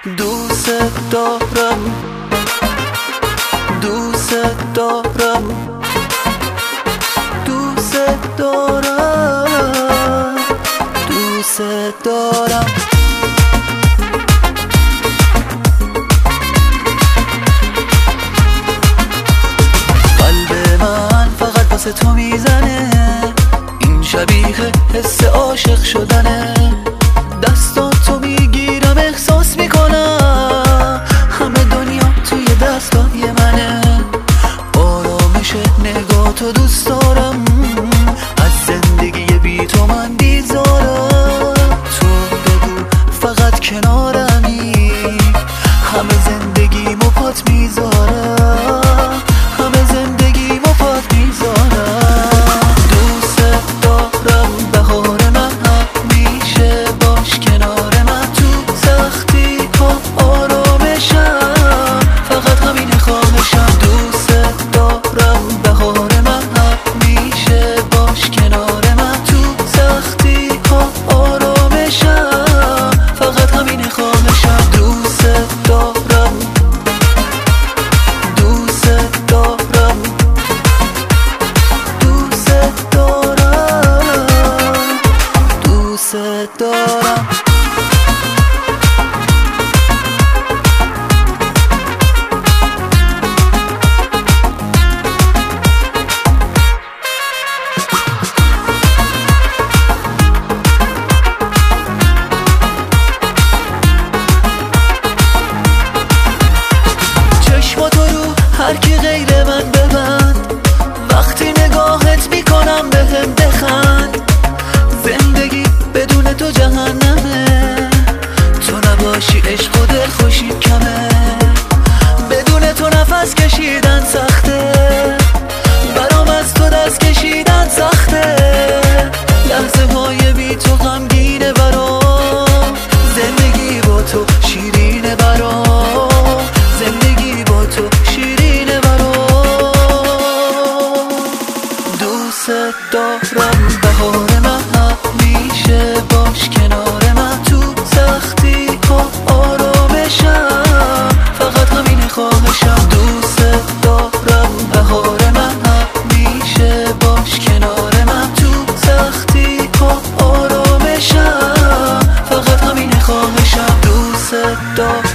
دوست دارم، دوست دارم، دوست دارم، دوست دارم. قلب من فقط واسه تو میزنه، این شبیه حس عاشق شدنه. دستاتو میگیرم احساس میکنم همه دنیا توی دستای منه. آرامش نگاهتو دوست دارم، از زندگی بی تو من بیزارم. تو بگو فقط کنارمی، همه زندگیمو پات میذارم، همه زندگیمو پات میذارم. دوست دارم، بهار من همیشه باش کنار من. تو سختی ها آرامشم، فقط همین خواهشم. دوست دارم، بهار من همیشه باش کنار من. تو سختی ها آرامشم، فقط همین خواهشم. دوست دارم، دوست دارم، دوست دارم، دوست دارم. چشماتو رو هر کی غیر من ببند، وقتی نگاهت میکنم بهم بخند. زندگی بدون تو جهنمه، تو نباشی عشق و دل خوشی کمه. بدون تو نفس کشیدن سخته، برام از تو دست کشیدن سخته. لحظه های بی تو غمگینه برام، زندگی با تو شیرینه برام، زندگی با تو شیرینه برام. دوست دارم، بهار من همیشه باش کنار من. تو سختی ها آرامشم، فقط همین خواهشم. دوست دارم، بهار من همیشه باش کنار من. تو سختی ها آرامشم، فقط همین خواهشم. دوست دارم.